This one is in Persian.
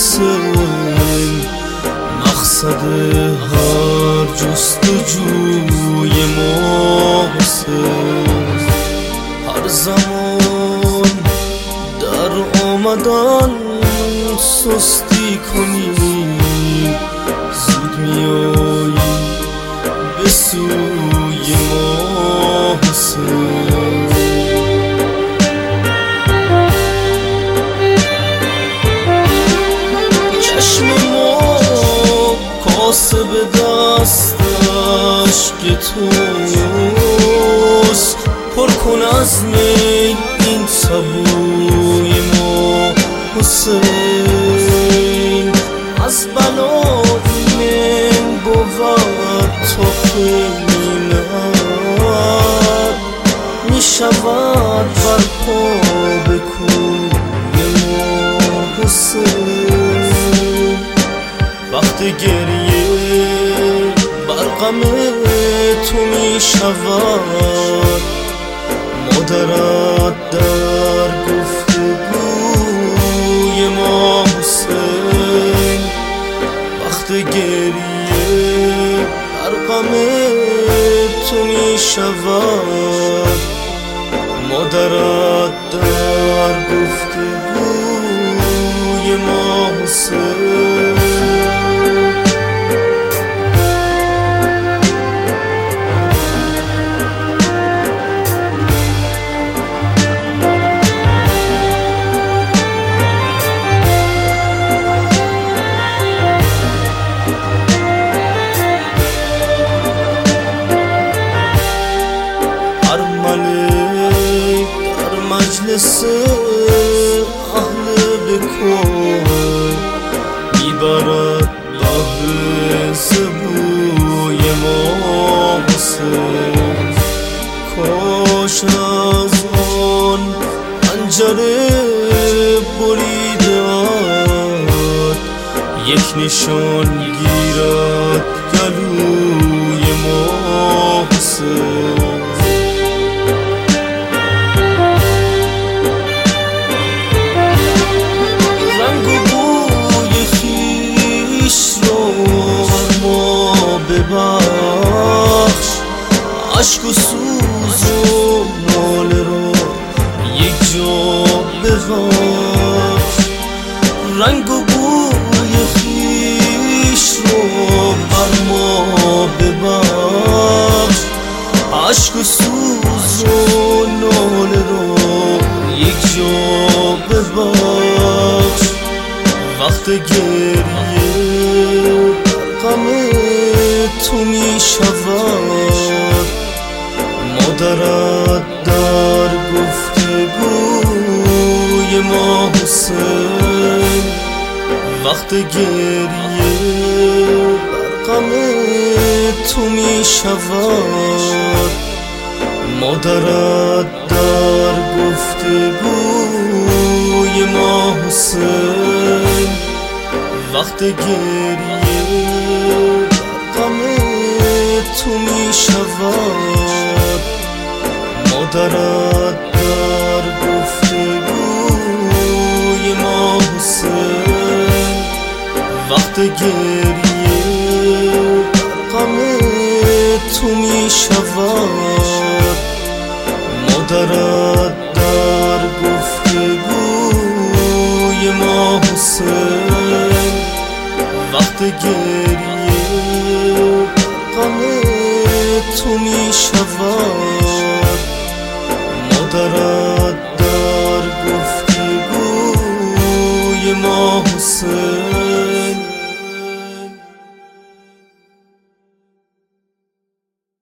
حسین، مقصد هر جستجوی ما حسین. هر زمان در آمدن سستی کنی، زود میایی به سوی ما حسین. چشم ما کاسه به دستش که توست، پر کن از می این سبوی ما حسین. از بلا من بود تا خیلت میشود برپا به کوی ما حسین. وقت گریه بر غم تو میشود، مادرت در گفتگوی ما حسین. وقت گریه بر غم تو میشود، مادرت در گفتگوی ما حسین. مجلس اهل بکن میبرد بهر زبوی ما حسین. کاش از آن پنجره بریدد، یک نشان گیرد گلوی ما حسین. ببخش عشق و سوز و ناله را یک جا ببخش، رنگ و بوی خویش رو بر ما ببخش. عشق و سوز و ناله را یک جا ببخش. وقت گریه غم تو میشود، مادرت در گفتگوی ما حسین. وقت گریه غم تو میشود، مادرت در گفتگوی ما حسین. وقت گریه غم تو میشود، مادرت در گفتگوی ما حسین. وقت گریه غم تو میشود، مادرت در گفتگوی ما حسین. وقت گریه غم تو میشود،